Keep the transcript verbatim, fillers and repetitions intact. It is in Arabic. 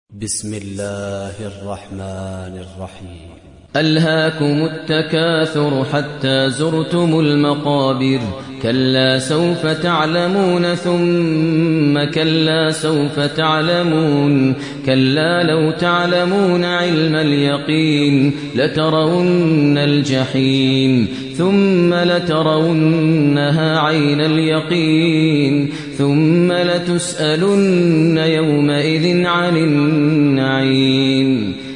بسم الله الرحمن الرحيم. ألهاكم التكاثر حتى زرتم المقابر. كلا سوف تعلمون ثم كلا سوف تعلمون. كلا لو تعلمون علم اليقين لترون الجحيم ثم لترونها عين اليقين ثم لتسألن يومئذ عن النعيم.